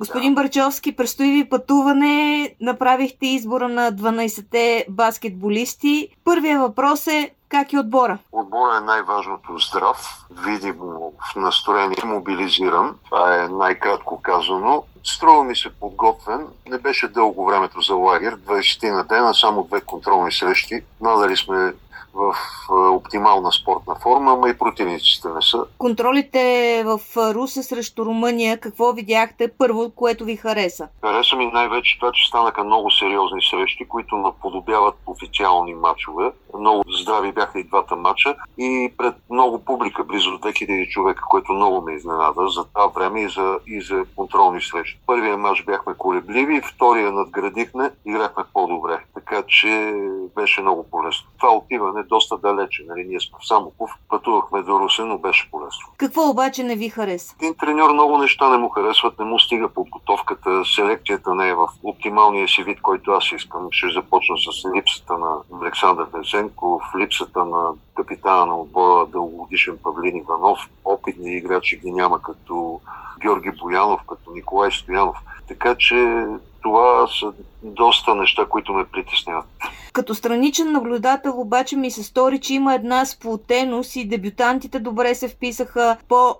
Господин Барчовски, предстои ви пътуване, направихте избора на 12-те баскетболисти. Първият въпрос е: как е отбора? Отбора е най-важното здрав, видимо в настроение, мобилизиран. Това е най-кратко казано. Струва ми се подготвен. Не беше дълго времето за лагер, 20 на дена, само 2 контролни срещи. Надали сме в оптимална спортна форма, ама и противниците не са. Контролите в Русе срещу Румъния, какво видяхте първо, което ви хареса? Хареса ми най-вече това, че станаха много сериозни срещи, които наподобяват официални матчове. Много здрави бяха и двата матча и пред много публика, близо 2000 човека, което много ме изненада за това време и за контролни срещи. Първия матч бяхме колебливи, втория надградихме, играхме по-добре. Така че беше много полезно. Това отиване доста далече. Ние сме в Самоков, пътувахме до Русе, но беше полезно. Какво обаче не ви хареса? Един треньор много неща не му харесват, не му стига подготовката, селекцията не е в оптималния си вид, който аз искам. Ще започна с липсата на Александър Везенков, липсата на капитана на отбора, дългогодишен Павлин Иванов, опитни играчи ги няма като Георги Боянов, като Николай Стоянов. Така че това са доста неща, които ме притесняват. Като страничен наблюдател обаче ми се стори, че има една сплотеност и дебютантите добре се вписаха,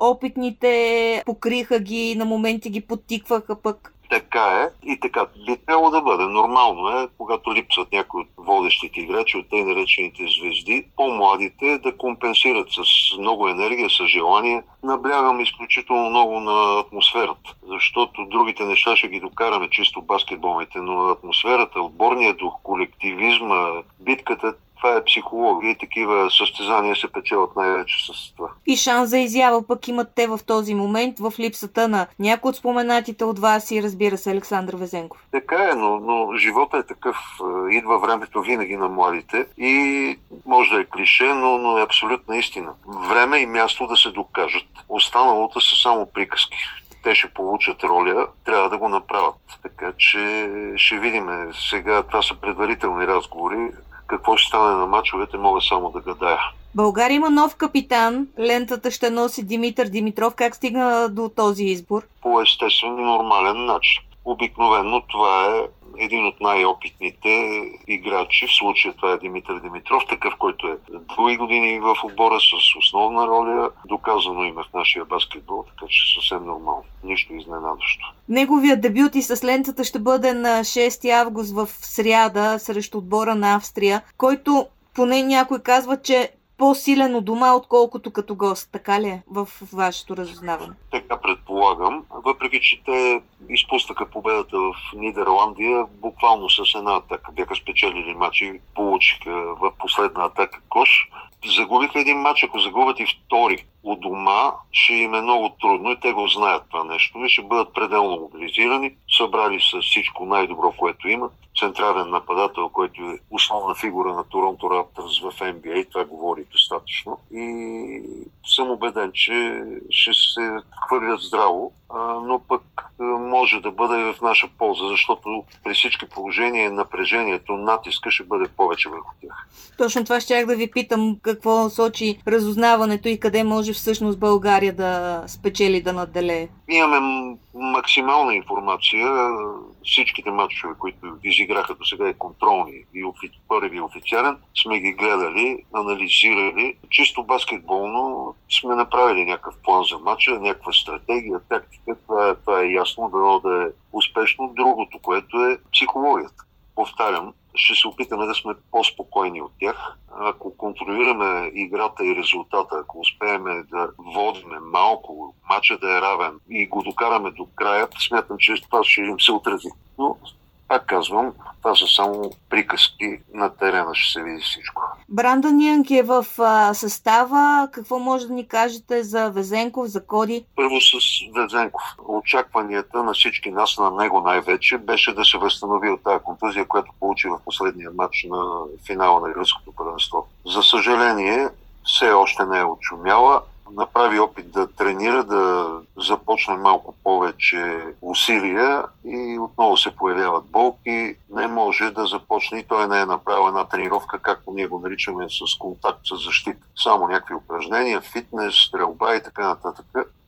по-опитните покриха ги, на моменти ги подтикваха пък. Така е и така би трябвало да бъде. Нормално е, когато липсват някои от водещите играчи, от тъй наречените звезди, по-младите да компенсират с много енергия, с желание. Наблягам изключително много на атмосферата, защото другите неща ще ги докараме чисто баскетболните, но атмосферата, отборният дух, колективизма, битката, това е психология и такива състезания се печелят най-вече с това. И шанс за изява пък имат те в този момент, в липсата на някои от споменатите от вас и разбира се Александър Везенков. Така е, но живота е такъв. Идва времето винаги на младите и може да е клише, но е абсолютна истина. Време и място да се докажат. Останалото са само приказки. Те ще получат роля, трябва да го направят. Така че ще видим. Сега това са предварителни разговори. Какво ще стане на мачовете, мога само да гадая. България има нов капитан. Лентата ще носи Димитър Димитров. Как стигна до този избор? По естествен и нормален начин. Обикновено това е един от най-опитните играчи. В случая това е Димитър Димитров, такъв, който е дълги години в отбора с основна роля. Доказано име в нашия баскетбол, така че съвсем нормално. Нищо изненадващо. Неговият дебют и с лентата ще бъде на 6 август в сряда срещу отбора на Австрия, който поне някой казва, че по-силен у дома, отколкото като гост. Така ли е в вашето разузнаване? Така предполагам. Въпреки че те изпуснаха победата в Нидерландия, буквално с една атака. Бяха спечелили матчи, получиха в последна атака кош. Загубиха един матч, ако загубят и втори у дома, ще им е много трудно и те го знаят това нещо и ще бъдат пределно мобилизирани. Събрали с всичко най-добро, което имат. Централен нападател, който е основна фигура на Торонто Раптърс в NBA, това говори достатъчно. И съм убеден, че ще се хвърлят здраво, но пък може да бъде в наша полза, защото при всички положения напрежението, натиска ще бъде повече върху тях. Точно това щях да ви питам, какво сочи разузнаването и къде може всъщност България да спечели, да надделее. Имаме максимална информация. Всичките матчове, които изиграха до сега и контролни и първи официален, сме ги гледали, анализирали. Чисто баскетболно сме направили някакъв план за матча, някаква стратегия, тактика. Това е ясно, дано да е успешно. Другото, което е психологията. Повтарям, ще се опитаме да сме по-спокойни от тях. Ако контролираме играта и резултата, ако успеем да водиме малко, матча да е равен и го докараме до края, смятам, че това ще им се отрази. Но, пак казвам, това са само приказки, на терена ще се види всичко. Брандън Янг е в състава. Какво може да ни кажете за Везенков, за Коди? Първо с Везенков. Очакванията на всички нас, на него най-вече, беше да се възстанови от тази контузия, която получи в последния матч на финала на Руското първенство. За съжаление, все още не е отшумяла. Направи опит да тренира, да започне малко повече усилия и отново се появяват болки. Не може да започне и той не е направил една тренировка, както ние го наричаме, с контакт с защита. Само някакви упражнения, фитнес, стрелба и така нататък.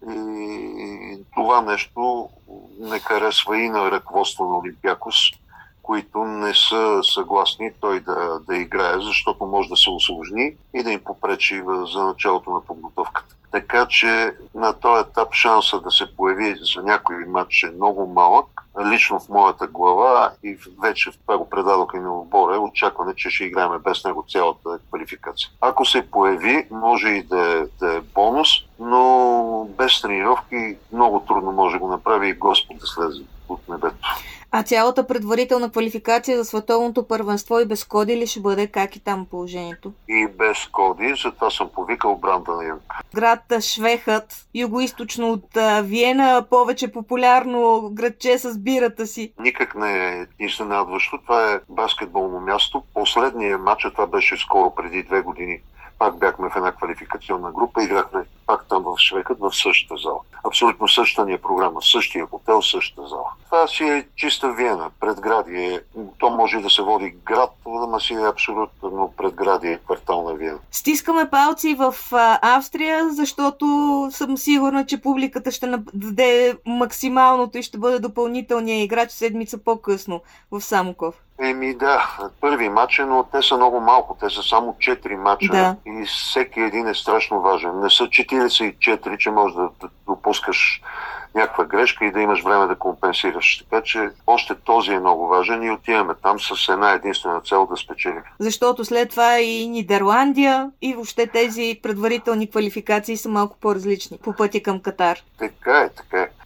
И това нещо не харесва и на ръководство на Олимпиакос, които не са съгласни той да играе, защото може да се усложни и да им попречи за началото на подготовката. Така че на този етап шанса да се появи за някой матч е много малък. Лично в моята глава и вече това го предадох и на отбора, очакване, че ще играем без него цялата квалификация. Ако се появи, може и да е бонус, но без тренировки много трудно може да го направи и Господ да слезе от небето. А цялата предварителна квалификация за световното първенство и без Коди ли ще бъде? Как и там положението? И без Коди, затова съм повикал Брандън Янг. Град Швехът, югоизточно от Виена, повече популярно градче с бирата си. Никак не е изненадващо. Това е баскетболно място. Последният матч, това беше скоро преди 2 години. Пак бяхме в една квалификационна група, играхме пак там в Швехът, в същата зала. Абсолютно същата ни е програма, същия хотел, същата зала. Това си е чиста Виена, предградие. То може и да се води град, но си е абсолютно предградие, квартал на Виена. Стискаме палци в Австрия, защото съм сигурна, че публиката ще даде максималното и ще бъде допълнителният играч седмица по-късно в Самоков. Да, първи матч, но те са много малко. Те са само 4 матча. Да. И всеки един е страшно важен. Не са 44, че можеш да допускаш някаква грешка и да имаш време да компенсираш. Така че още този е много важен и отиваме там с една единствена цел да спечелим. Защото след това и Нидерландия и въобще тези предварителни квалификации са малко по-различни по пътя към Катар. Така е.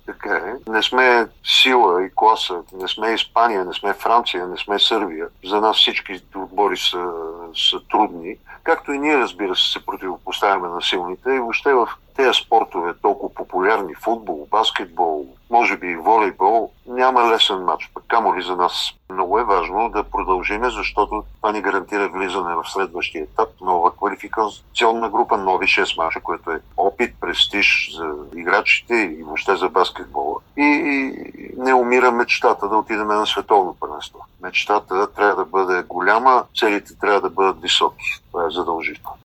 Не сме сила и класа, не сме Испания, не сме Франция, не сме Сърбия. За нас всички отбори са трудни. Както и ние, разбира се противопоставяме на силните. И въобще в тези спортове толкова популярни, футбол, баскетбол, може би и волейбол, няма лесен матч. Пък камо ли за нас? Много е важно да продължиме, защото това ни гарантира влизане в следващия етап, нова квалификационна група, нови 6 мача, което е опит, престиж за играчите и въобще за баскетбола. И не умира мечтата да отидем на световно първенство. Мечтата трябва да бъде голяма, целите трябва да бъдат високи. Това е задължително.